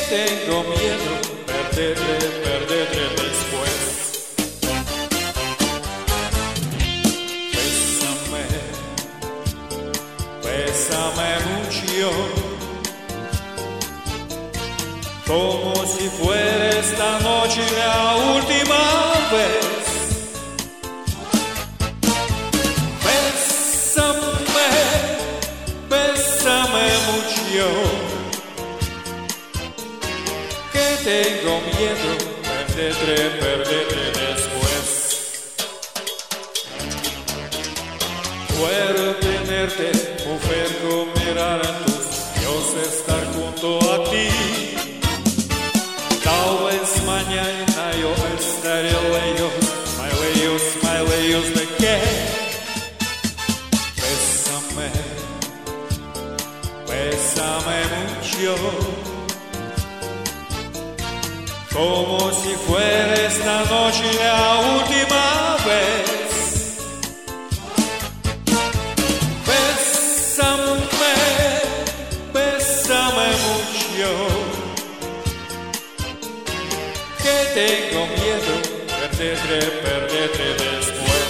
tengo miedo, perderte después. Bésame mucho, como si fuera esta noche la última vez. Bésame mucho, que tengo miedo, perderte después. Quiero tenerte, mujer, con mirar en tus ojos, estar junto a ti. Tal vez mañana yo estaré lejos de qué. Bésame mucho, como si fuera esta noche la última vez. Bésame mucho, que tengo miedo, perderte después.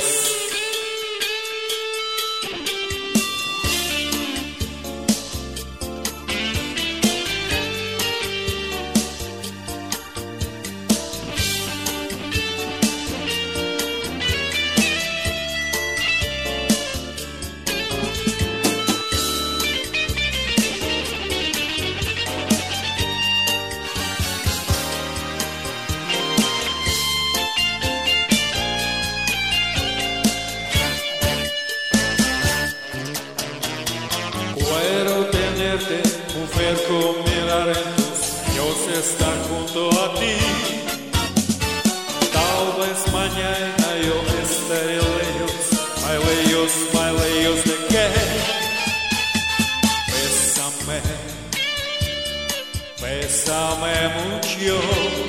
Quiero tenerte, mujer, con mirar en tus ojos, estar junto a ti. Tal vez mañana yo estaré lejos de qué. Bésame mucho,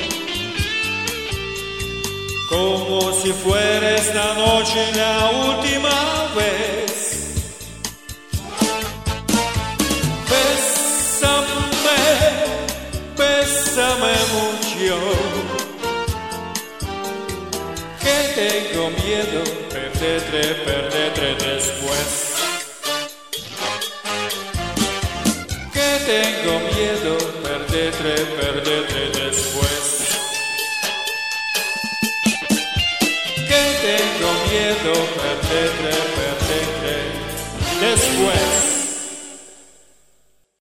como si fuera esta noche la última vez. Bésame mucho, que tengo miedo, perderte después. Que tengo miedo, perderte después. Que tengo miedo, perderte después.